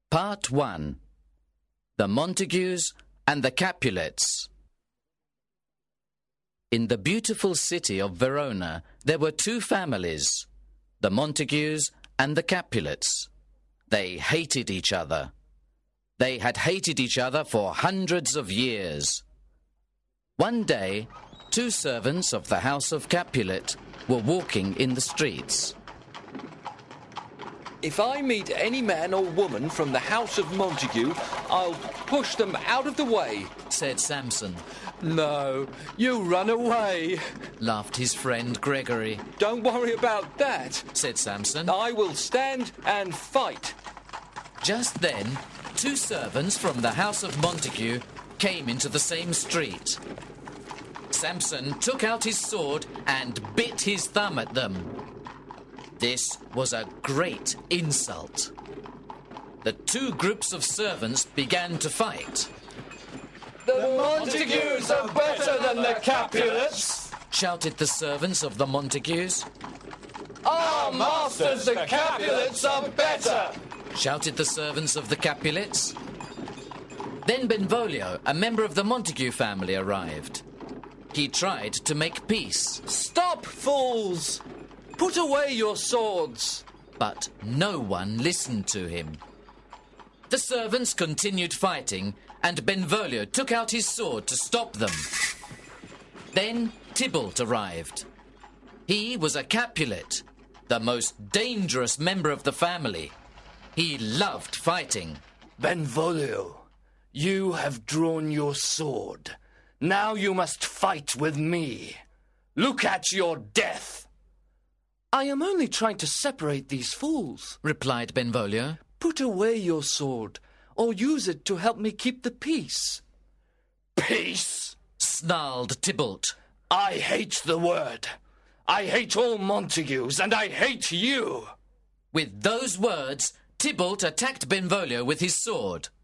Part 1. The Montagues and the Capulets. In the beautiful city of Verona, there were two families, the Montagues and the Capulets. They hated each other. They had hated each other for hundreds of years. One day, two servants of the house of Capulet were walking in the streets. If I meet any man or woman from the house of Montague, I'll push them out of the way, said Samson. No, you run away, laughed his friend Gregory. Don't worry about that, said Samson. I will stand and fight. Just then, two servants from the house of Montague came into the same street. Samson took out his sword and bit his thumb at them. This was a great insult. The two groups of servants began to fight. The Montagues are better than the Capulets, shouted the servants of the Montagues. Our masters, the Capulets, are better, shouted the servants of the Capulets. Then Benvolio, a member of the Montague family, arrived. He tried to make peace. Stop, fools! Put away your swords! But no one listened to him. The servants continued fighting, and Benvolio took out his sword to stop them. Then Tybalt arrived. He was a Capulet, the most dangerous member of the family. He loved fighting. Benvolio, you have drawn your sword. Now you must fight with me. Look at your death. I am only trying to separate these fools, replied Benvolio. Put away your sword, or use it to help me keep the peace. Peace? Snarled Tybalt. I hate the word. I hate all Montagues, and I hate you. With those words, Tybalt attacked Benvolio with his sword.